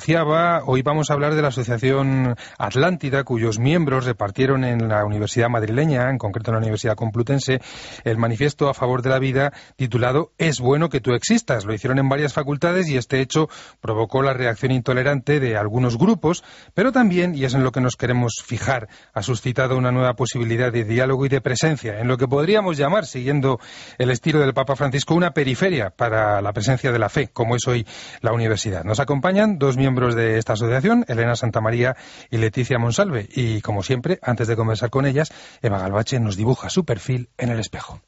anunciaba, hoy vamos a hablar de la Asociación Atlántida, cuyos miembros repartieron en la Universidad madrileña, en concreto en la Universidad Complutense, el manifiesto a favor de la vida titulado "Es bueno que tú existas". Lo hicieron en varias facultades y este hecho provocó la reacción intolerante de algunos grupos, pero también, y es en lo que nos queremos fijar, ha suscitado una nueva posibilidad de diálogo y de presencia, en lo que podríamos llamar, siguiendo el estilo del Papa Francisco, una periferia para la presencia de la fe, como es hoy la universidad. Nos acompañan dos miembros de esta asociación, Elena Santamaría y Leticia Monsalve, y como siempre, antes de conversar con ellas, Eva Galvache nos dibuja su perfil en el espejo.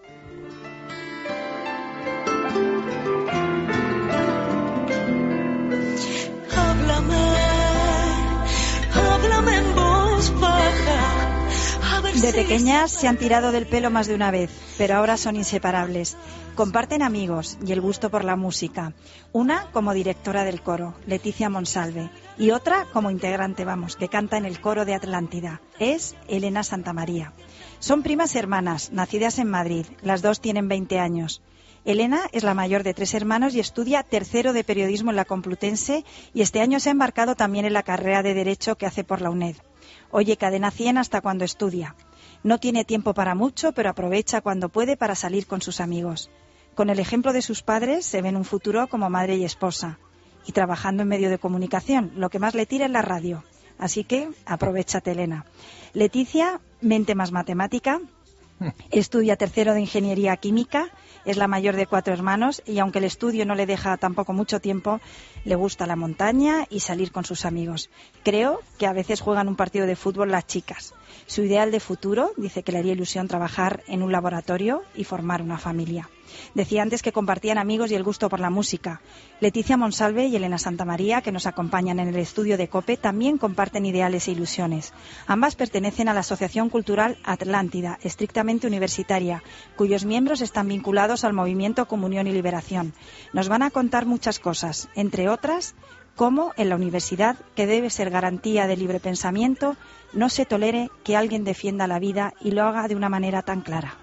De pequeñas se han tirado del pelo más de una vez, pero ahora son inseparables. Comparten amigos y el gusto por la música. Una como directora del coro, Leticia Monsalve, y otra como integrante, que canta en el coro de Atlántida. Es Elena Santamaría. Son primas hermanas, nacidas en Madrid. Las dos tienen 20 años. Elena es la mayor de 3 hermanos y estudia tercero de periodismo en la Complutense y este año se ha embarcado también en la carrera de Derecho que hace por la UNED. Oye Cadena 100 hasta cuando estudia. No tiene tiempo para mucho, pero aprovecha cuando puede para salir con sus amigos. Con el ejemplo de sus padres se ven un futuro como madre y esposa. Y trabajando en medio de comunicación, lo que más le tira es la radio. Así que aprovéchate, Elena. Leticia, mente más matemática, estudia tercero de Ingeniería Química, es la mayor de 4 hermanos y aunque el estudio no le deja tampoco mucho tiempo, le gusta la montaña y salir con sus amigos. Creo que a veces juegan un partido de fútbol las chicas. Su ideal de futuro, dice que le haría ilusión trabajar en un laboratorio y formar una familia. Decía antes que compartían amigos y el gusto por la música. Leticia Monsalve y Elena Santamaría, que nos acompañan en el estudio de COPE, también comparten ideales e ilusiones. Ambas pertenecen a la Asociación Cultural Atlántida, estrictamente universitaria, cuyos miembros están vinculados al movimiento Comunión y Liberación. Nos van a contar muchas cosas, entre otras, cómo en la universidad, que debe ser garantía de libre pensamiento, no se tolere que alguien defienda la vida y lo haga de una manera tan clara.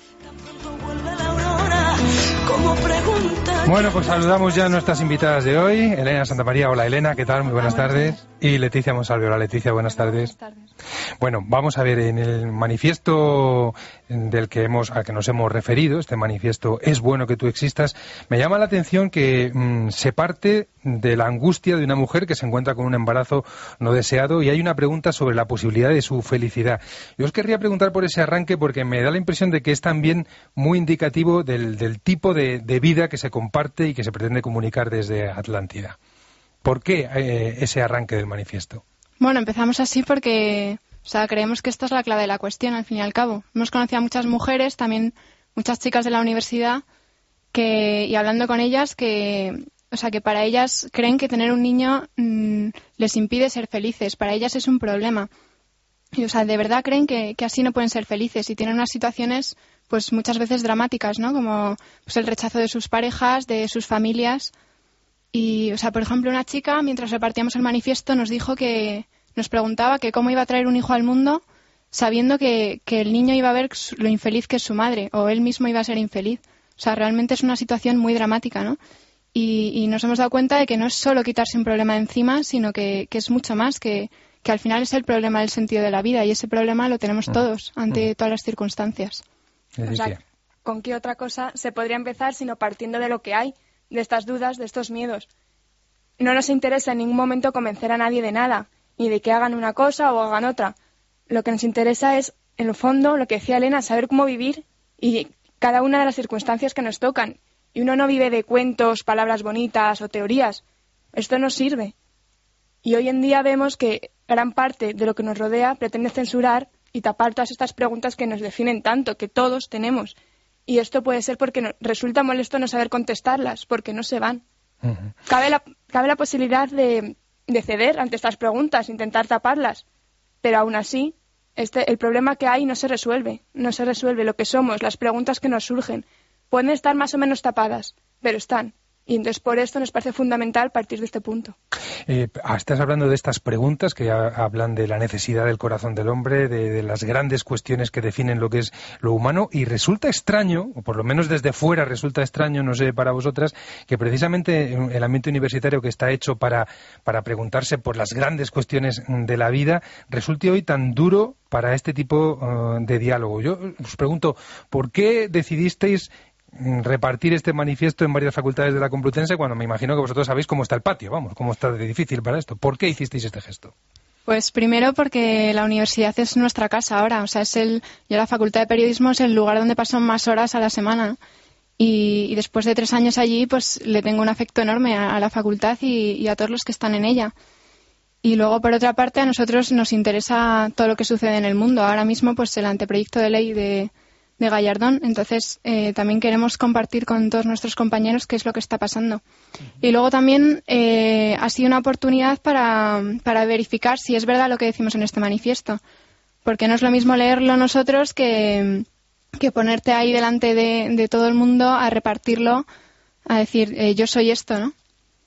Bueno, pues saludamos ya a nuestras invitadas de hoy. Elena Santamaría, hola Elena, ¿qué tal? Muy buenas tardes. Y Leticia Monsalve, hola Leticia, buenas tardes. Buenas tardes. Bueno, vamos a ver, en el manifiesto al que nos hemos referido, este manifiesto "Es bueno que tú existas", me llama la atención que se parte de la angustia de una mujer que se encuentra con un embarazo no deseado y hay una pregunta sobre la posibilidad de su felicidad. Yo os querría preguntar por ese arranque porque me da la impresión de que es también muy indicativo del tipo de vida que se comparte y que se pretende comunicar desde Atlántida. ¿Por qué ese arranque del manifiesto? Bueno, empezamos así porque creemos que esta es la clave de la cuestión, al fin y al cabo. Hemos conocido a muchas mujeres, también muchas chicas de la universidad, y hablando con ellas, que para ellas creen que tener un niño les impide ser felices. Para ellas es un problema. Y, de verdad creen que así no pueden ser felices y tienen unas situaciones pues muchas veces dramáticas, ¿no? Como pues el rechazo de sus parejas, de sus familias. Y, por ejemplo, una chica, mientras repartíamos el manifiesto, nos preguntaba que cómo iba a traer un hijo al mundo sabiendo que el niño iba a ver lo infeliz que es su madre, o él mismo iba a ser infeliz. Realmente es una situación muy dramática, ¿no? Y nos hemos dado cuenta de que no es solo quitarse un problema de encima, sino que es mucho más, que al final es el problema del sentido de la vida, y ese problema lo tenemos todos ante todas las circunstancias. ¿Con qué otra cosa se podría empezar sino partiendo de lo que hay, de estas dudas, de estos miedos? No nos interesa en ningún momento convencer a nadie de nada, ni de que hagan una cosa o hagan otra. Lo que nos interesa es, en el fondo, lo que decía Elena, saber cómo vivir y cada una de las circunstancias que nos tocan. Y uno no vive de cuentos, palabras bonitas o teorías. Esto no sirve. Y hoy en día vemos que gran parte de lo que nos rodea pretende censurar y tapar todas estas preguntas que nos definen tanto, que todos tenemos. Y esto puede ser porque resulta molesto no saber contestarlas, porque no se van. Uh-huh. Cabe la posibilidad de ceder ante estas preguntas, intentar taparlas, pero aún así el problema que hay no se resuelve lo que somos, las preguntas que nos surgen. Pueden estar más o menos tapadas, pero están. Y entonces por esto nos parece fundamental partir de este punto. Estás hablando de estas preguntas que hablan de la necesidad del corazón del hombre, de las grandes cuestiones que definen lo que es lo humano, y resulta extraño, o por lo menos desde fuera resulta extraño, no sé para vosotras, que precisamente el ambiente universitario que está hecho para preguntarse por las grandes cuestiones de la vida resulte hoy tan duro para este tipo de diálogo. Yo os pregunto, ¿por qué decidisteis repartir este manifiesto en varias facultades de la Complutense cuando me imagino que vosotros sabéis cómo está el patio, cómo está de difícil para esto? ¿Por qué hicisteis este gesto? Pues primero porque la universidad es nuestra casa ahora, o sea, yo la Facultad de Periodismo es el lugar donde paso más horas a la semana, y después de 3 años allí, pues le tengo un afecto enorme a la facultad y a todos los que están en ella. Y luego, por otra parte, a nosotros nos interesa todo lo que sucede en el mundo. Ahora mismo, pues el anteproyecto de ley de Gallardón. Entonces, también queremos compartir con todos nuestros compañeros qué es lo que está pasando. Y luego también ha sido una oportunidad para verificar si es verdad lo que decimos en este manifiesto. Porque no es lo mismo leerlo nosotros que ponerte ahí delante de todo el mundo a repartirlo, a decir, yo soy esto, ¿no?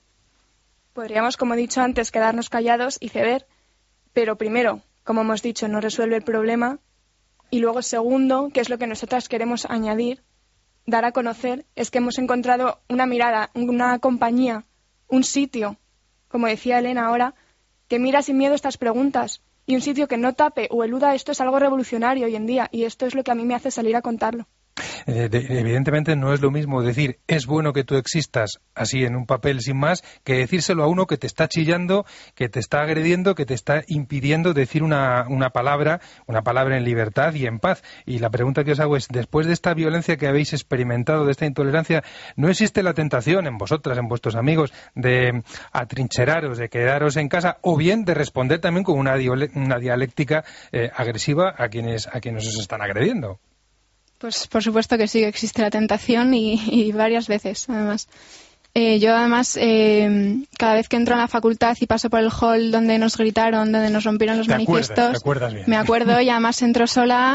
Podríamos, como he dicho antes, quedarnos callados y ceder, pero primero, como hemos dicho, no resuelve el problema, y luego segundo, que es lo que nosotras queremos añadir, dar a conocer, es que hemos encontrado una mirada, una compañía, un sitio, como decía Elena ahora, que mira sin miedo estas preguntas, y un sitio que no tape o eluda esto es algo revolucionario hoy en día, y esto es lo que a mí me hace salir a contarlo. Evidentemente no es lo mismo decir es bueno que tú existas así en un papel sin más que decírselo a uno que te está chillando, que te está agrediendo, que te está impidiendo decir una palabra en libertad y en paz. Y la pregunta que os hago es, después de esta violencia que habéis experimentado, de esta intolerancia, ¿no existe la tentación en vosotras, en vuestros amigos, de atrincheraros, de quedaros en casa, o bien de responder también con una dialéctica agresiva a quienes os están agrediendo? Pues por supuesto que sí, que existe la tentación y varias veces, además. Yo, además, cada vez que entro en la facultad y paso por el hall donde nos gritaron, donde nos rompieron los manifiestos, te acuerdas bien. Me acuerdo y además entro sola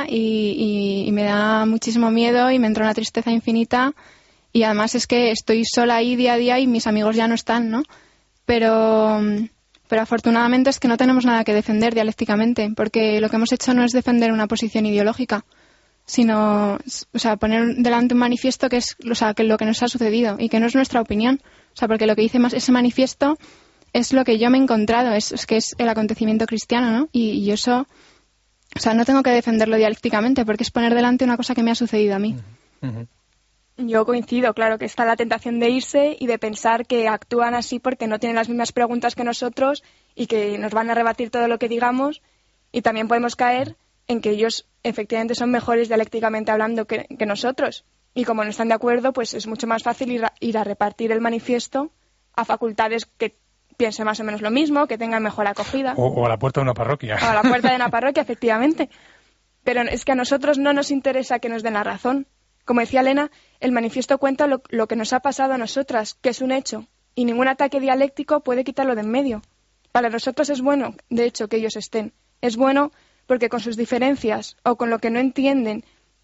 y me da muchísimo miedo y me entra una tristeza infinita. Y además es que estoy sola ahí día a día y mis amigos ya no están, ¿no? Pero afortunadamente es que no tenemos nada que defender dialécticamente, porque lo que hemos hecho no es defender una posición ideológica, sino, o sea, poner delante un manifiesto que es, o sea, que lo que nos ha sucedido y que no es nuestra opinión, o sea, porque lo que dice ese manifiesto es lo que yo me he encontrado, es que es el acontecimiento cristiano, ¿no? Y eso, o sea, no tengo que defenderlo dialécticamente porque es poner delante una cosa que me ha sucedido a mí. Uh-huh. Yo coincido, claro, que está la tentación de irse y de pensar que actúan así porque no tienen las mismas preguntas que nosotros y que nos van a rebatir todo lo que digamos, y también podemos caer en que ellos efectivamente son mejores dialécticamente hablando que nosotros. Y como no están de acuerdo, pues es mucho más fácil ir a repartir el manifiesto a facultades que piensen más o menos lo mismo, que tengan mejor acogida. O a la puerta de una parroquia. O a la puerta de una parroquia, efectivamente. Pero es que a nosotros no nos interesa que nos den la razón. Como decía Elena, el manifiesto cuenta lo que nos ha pasado a nosotras, que es un hecho, y ningún ataque dialéctico puede quitarlo de en medio. Para nosotros es bueno, de hecho, que ellos estén. Es bueno porque con sus diferencias o con lo que no entienden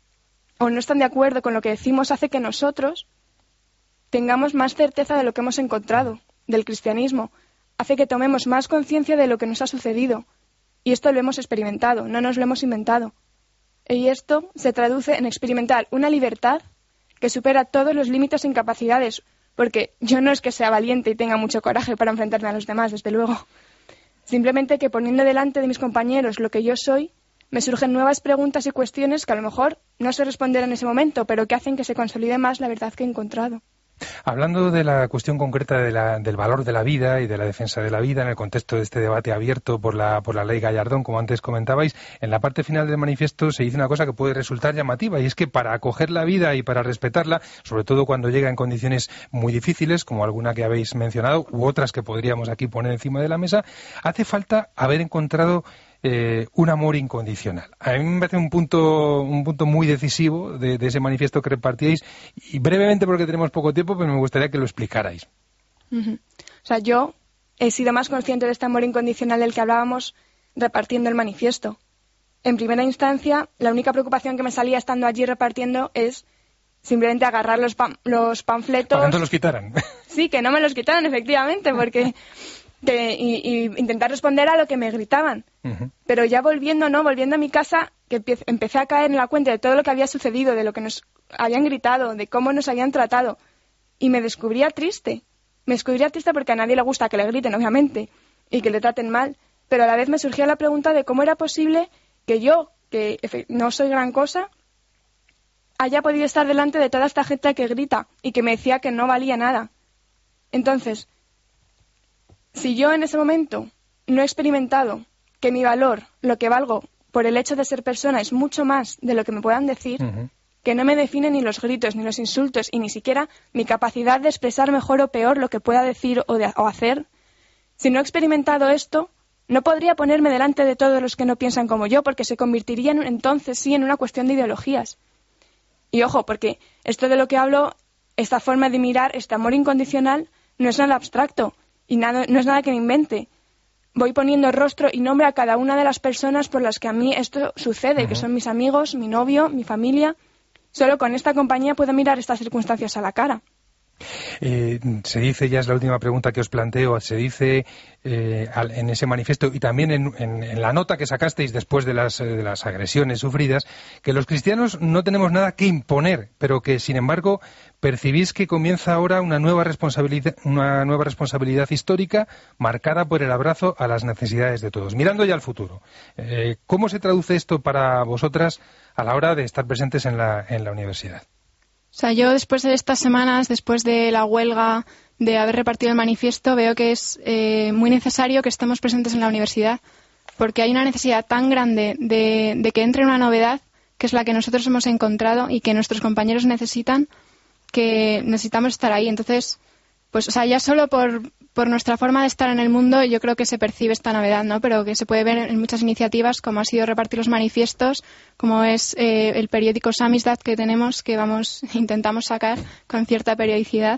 o no están de acuerdo con lo que decimos hace que nosotros tengamos más certeza de lo que hemos encontrado, del cristianismo, hace que tomemos más conciencia de lo que nos ha sucedido. Y esto lo hemos experimentado, no nos lo hemos inventado. Y esto se traduce en experimentar una libertad que supera todos los límites e incapacidades, porque yo no es que sea valiente y tenga mucho coraje para enfrentarme a los demás, desde luego. Simplemente que poniendo delante de mis compañeros lo que yo soy, me surgen nuevas preguntas y cuestiones que a lo mejor no sé responder en ese momento, pero que hacen que se consolide más la verdad que he encontrado. Hablando de la cuestión concreta del valor de la vida y de la defensa de la vida en el contexto de este debate abierto por la ley Gallardón, como antes comentabais, en la parte final del manifiesto se dice una cosa que puede resultar llamativa, y es que para acoger la vida y para respetarla, sobre todo cuando llega en condiciones muy difíciles, como alguna que habéis mencionado, u otras que podríamos aquí poner encima de la mesa, hace falta haber encontrado un amor incondicional. A mí me parece un punto muy decisivo de ese manifiesto que repartíais, y brevemente, porque tenemos poco tiempo, pero me gustaría que lo explicarais. Uh-huh. O sea, yo he sido más consciente de este amor incondicional del que hablábamos repartiendo el manifiesto. En primera instancia, la única preocupación que me salía estando allí repartiendo es simplemente agarrar los panfletos. Para que no los quitaran. Sí, que no me los quitaran, efectivamente, porque y intentar responder a lo que me gritaban. Uh-huh. Pero ya volviendo a mi casa, que empecé a caer en la cuenta de todo lo que había sucedido, de lo que nos habían gritado, de cómo nos habían tratado, y me descubría triste. Me descubría triste porque a nadie le gusta que le griten, obviamente, y que le traten mal, pero a la vez me surgía la pregunta de cómo era posible que yo, que no soy gran cosa, haya podido estar delante de toda esta gente que grita y que me decía que no valía nada. Entonces, si yo en ese momento no he experimentado que mi valor, lo que valgo por el hecho de ser persona, es mucho más de lo que me puedan decir, uh-huh, que no me definen ni los gritos, ni los insultos, y ni siquiera mi capacidad de expresar mejor o peor lo que pueda decir o hacer, si no he experimentado esto, no podría ponerme delante de todos los que no piensan como yo, porque se convertiría entonces sí en una cuestión de ideologías. Y ojo, porque esto de lo que hablo, esta forma de mirar, este amor incondicional, no es nada abstracto y no es nada que me invente. Voy poniendo rostro y nombre a cada una de las personas por las que a mí esto sucede, uh-huh, que son mis amigos, mi novio, mi familia. Solo con esta compañía puedo mirar estas circunstancias a la cara. Se dice, ya es la última pregunta que os planteo, se dice en ese manifiesto y también en la nota que sacasteis después de las agresiones sufridas, que los cristianos no tenemos nada que imponer, pero que sin embargo percibís que comienza ahora una nueva responsabilidad histórica marcada por el abrazo a las necesidades de todos. Mirando ya al futuro, ¿cómo se traduce esto para vosotras a la hora de estar presentes en la universidad? O sea, yo después de estas semanas, después de la huelga, de haber repartido el manifiesto, veo que es muy necesario que estemos presentes en la universidad, porque hay una necesidad tan grande de que entre una novedad, que es la que nosotros hemos encontrado y que nuestros compañeros necesitan, que necesitamos estar ahí. Entonces, pues, o sea, ya solo por nuestra forma de estar en el mundo, yo creo que se percibe esta novedad, ¿no? Pero que se puede ver en muchas iniciativas, como ha sido repartir los manifiestos, como es el periódico Samizdat que tenemos, que intentamos sacar con cierta periodicidad,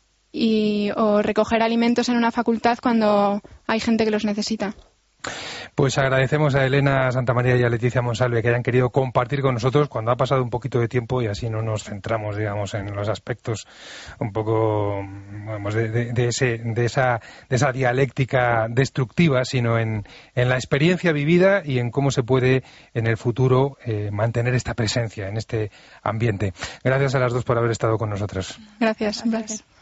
o recoger alimentos en una facultad cuando hay gente que los necesita. Pues agradecemos a Elena Santamaría y a Leticia Monsalve que hayan querido compartir con nosotros cuando ha pasado un poquito de tiempo y así no nos centramos, digamos, en los aspectos un poco, vamos, de esa dialéctica destructiva, sino en la experiencia vivida y en cómo se puede en el futuro mantener esta presencia en este ambiente. Gracias a las dos por haber estado con nosotros. Gracias.